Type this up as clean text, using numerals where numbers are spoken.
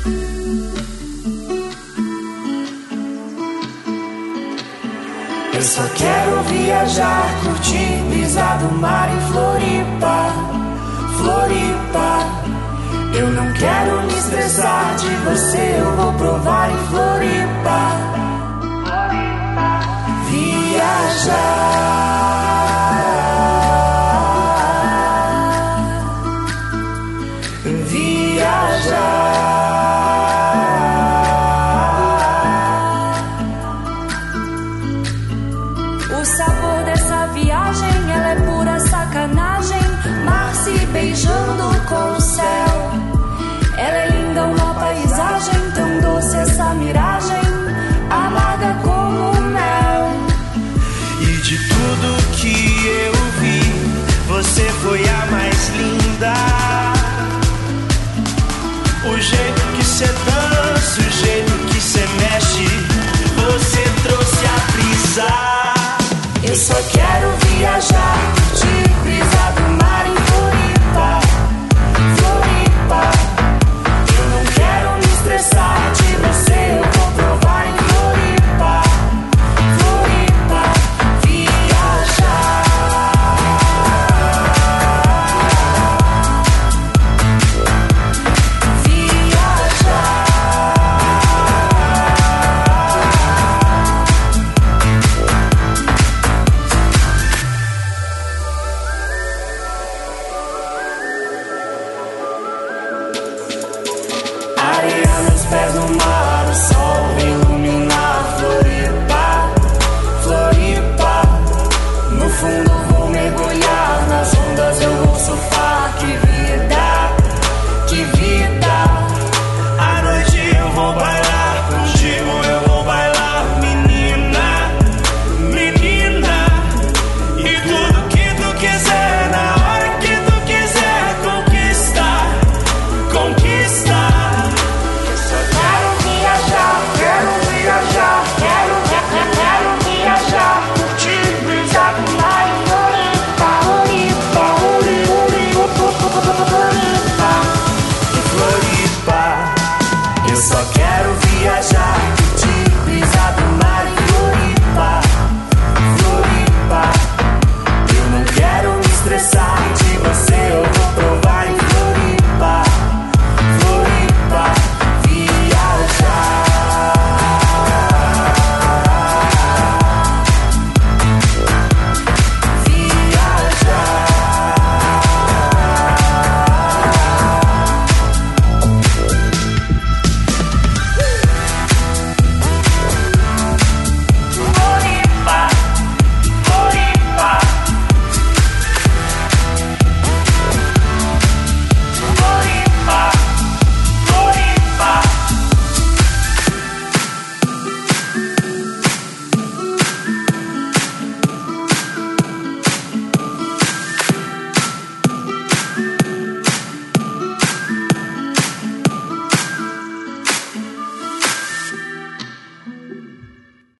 Eu só quero viajar, curtir, pisar do mar em Floripa, Floripa. Eu não quero me estressar, de você eu vou provar em Floripa, Floripa. Viajar, viajar. O sabor dessa viagem, ela é pura sacanagem. Mar se beijando com o céu. Ela é linda, uma paisagem tão doce essa miragem, amarga como mel. E de tudo que eu vi, você foi a mais linda. O jeito que cê dança, o jeito que cê mexe, você trouxe a brisa. Eu só quero viajar, curtir, brisar do mar em Floripa, Floripa. Eu não quero me estressar, de você eu vou provar em Floripa, Floripa. Viajar, viajar. Areia nos pés no mar.